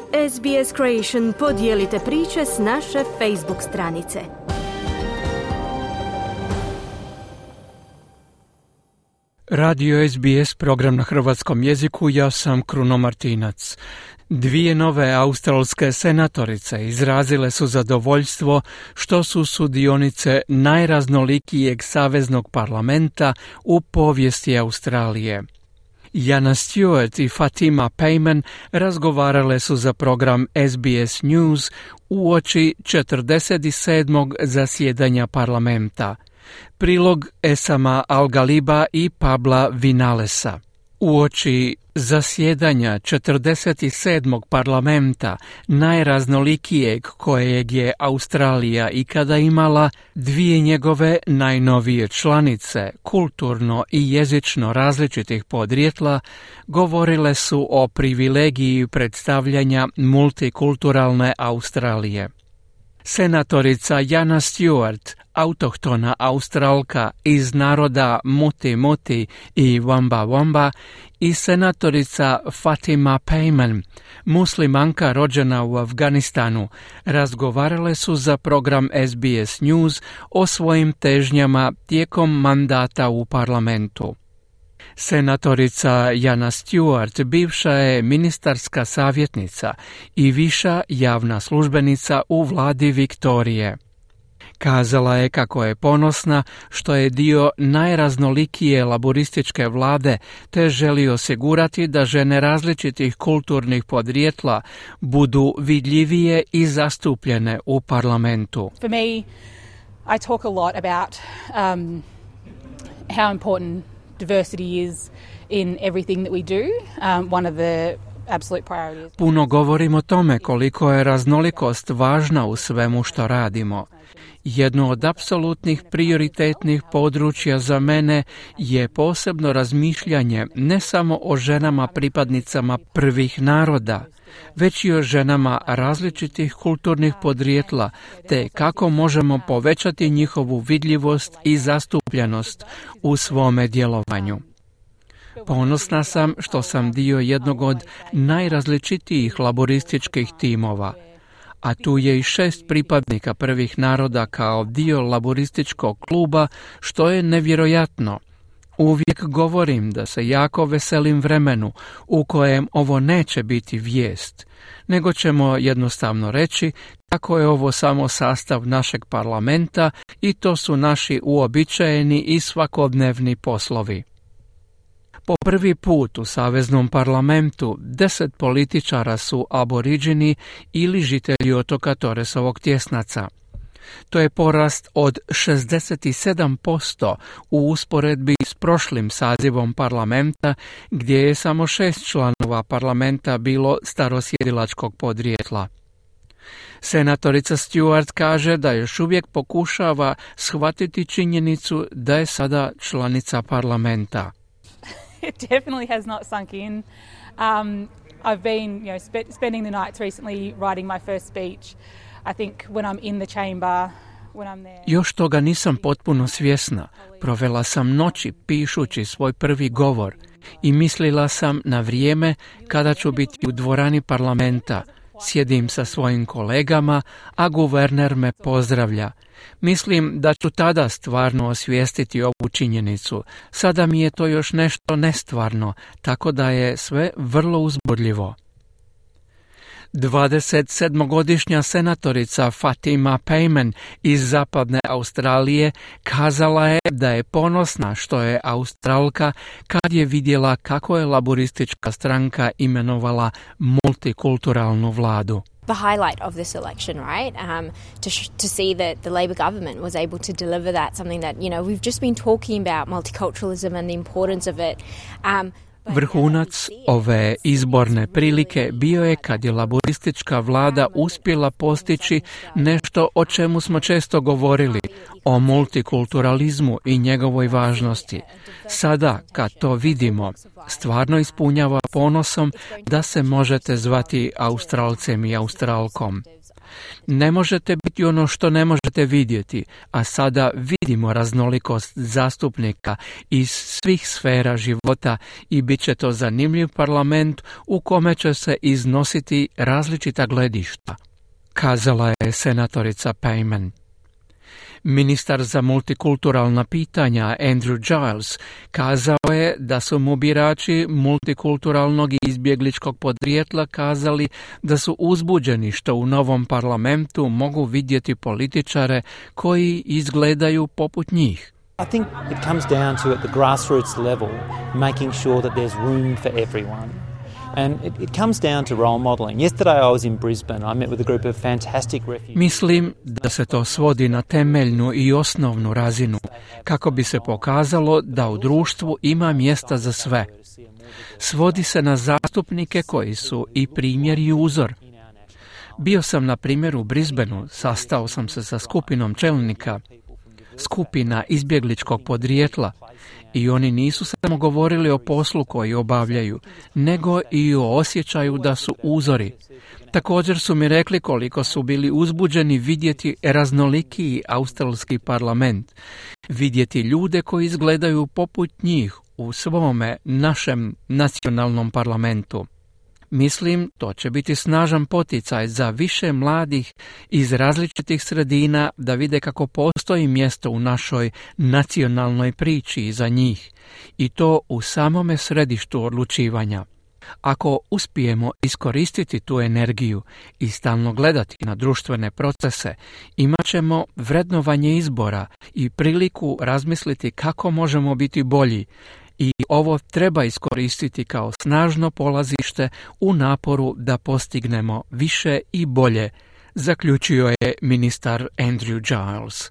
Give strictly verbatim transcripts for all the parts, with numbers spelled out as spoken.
S B S Creation podijelite priče s naše Facebook stranice. Radio S B S, program na hrvatskom jeziku, ja sam Kruno Martinac. Dvije nove australske senatorice izrazile su zadovoljstvo što su sudionice najraznolikijeg saveznog parlamenta u povijesti Australije. Jana Stewart i Fatima Payman razgovarale su za program S B S News uoči četrdeset sedmog zasjedanja parlamenta. Prilog Esama Al-Galiba i Pabla Vinalesa. Uoči zasjedanja četrdeset sedmog parlamenta, najraznolikijeg kojeg je Australija ikada imala, dvije njegove najnovije članice, kulturno i jezično različitih podrijetla, govorile su o privilegiji predstavljanja multikulturalne Australije. Senatorica Jana Stewart, autohtona Australka iz naroda Muti Muti i Wamba Wamba, i senatorica Fatima Payman, muslimanka rođena u Afganistanu, razgovarale su za program S B S News o svojim težnjama tijekom mandata u parlamentu. Senatorica Jana Stewart bivša je ministarska savjetnica i viša javna službenica u vladi Viktorije. Kazala je kako je ponosna što je dio najraznolikije laborističke vlade, te želi osigurati da žene različitih kulturnih podrijetla budu vidljivije i zastupljene u parlamentu. For me, I talk a lot about um, how important diversity is in everything that we do. Um, one of the absolute priorities. Puno govorim o tome koliko je raznolikost važna u svemu što radimo. Jedno od apsolutnih prioritetnih područja za mene je posebno razmišljanje ne samo o ženama pripadnicama prvih naroda, već i o ženama različitih kulturnih podrijetla, te kako možemo povećati njihovu vidljivost i zastupljenost u svome djelovanju. Ponosna sam što sam dio jednog od najrazličitijih laborističkih timova, a tu je i šest pripadnika prvih naroda kao dio laborističkog kluba, što je nevjerojatno. Uvijek govorim da se jako veselim vremenu u kojem ovo neće biti vijest, nego ćemo jednostavno reći kako je ovo samo sastav našeg parlamenta i to su naši uobičajeni i svakodnevni poslovi. Po prvi put u Saveznom parlamentu deset političara su aboriđini ili žitelji otoka Torresovog tjesnaca. To je porast od šezdeset sedam posto u usporedbi s prošlim sazivom parlamenta, gdje je samo šest članova parlamenta bilo starosjedilačkog podrijetla. Senatorica Stewart kaže da još uvijek pokušava shvatiti činjenicu da je sada članica parlamenta. It definitely has not sunk in. Um, I've been, you know, spe- spending the nights recently writing my first speech. I think when I'm in the chamber, when I'm there. Još toga nisam potpuno svjesna. Provela sam noći pišući svoj prvi govor i mislila sam na vrijeme kada ću biti u dvorani parlamenta. Sjedim sa svojim kolegama, a guverner me pozdravlja. Mislim da ću tada stvarno osvijestiti ovu činjenicu. Sada mi je to još nešto nestvarno, tako da je sve vrlo uzbudljivo. dvadeset sedmogodišnja senatorica Fatima Payman iz zapadne Australije kazala je da je ponosna što je Australka kad je vidjela kako je laboristička stranka imenovala multikulturalnu vladu. The highlight of this election, right? Um, to sh- to see that the Labor government was able to deliver that, something that, you know, we've just been talking about multiculturalism and the importance of it. Um, Vrhunac ove izborne prilike bio je kad je laboristička vlada uspjela postići nešto o čemu smo često govorili, o multikulturalizmu i njegovoj važnosti. Sada, kad to vidimo, stvarno ispunjava ponosom da se možete zvati Australcem i Australkom. Ne možete biti ono što ne možete vidjeti, a sada vidimo raznolikost zastupnika iz svih sfera života i bit će to zanimljiv parlament u kome će se iznositi različita gledišta, kazala je senatorica Payman. Ministar za multikulturalna pitanja Andrew Giles kazao je da su mu birači multikulturalnog i izbjegličkog podrijetla kazali da su uzbuđeni što u novom parlamentu mogu vidjeti političare koji izgledaju poput njih. I think it comes down to at the grassroots level making sure that there's room for everyone. And it, it comes down to role modelling. Yesterday I was in Brisbane. I met with a group of fantastic refugees. Mislim da se to svodi na temeljnu i osnovnu razinu, kako bi se pokazalo da u društvu ima mjesta za sve. Svodi se na zastupnike koji su i primjer i uzor. Bio sam na primjer u Brisbaneu, sastao sam se sa skupinom čelnika, skupina izbjegličkog podrijetla, i oni nisu samo govorili o poslu koji obavljaju, nego i o osjećaju da su uzori. Također su mi rekli koliko su bili uzbuđeni vidjeti raznolikiji australski parlament, vidjeti ljude koji izgledaju poput njih u svome našem nacionalnom parlamentu. Mislim, to će biti snažan poticaj za više mladih iz različitih sredina da vide kako postoji mjesto u našoj nacionalnoj priči za njih, i to u samome središtu odlučivanja. Ako uspijemo iskoristiti tu energiju i stalno gledati na društvene procese, imat ćemo vrednovanje izbora i priliku razmisliti kako možemo biti bolji. I ovo treba iskoristiti kao snažno polazište u naporu da postignemo više i bolje, zaključio je ministar Andrew Giles.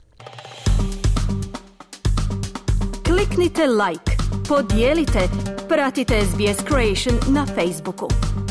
Kliknite like, podijelite, pratite S B S Creation na Facebooku.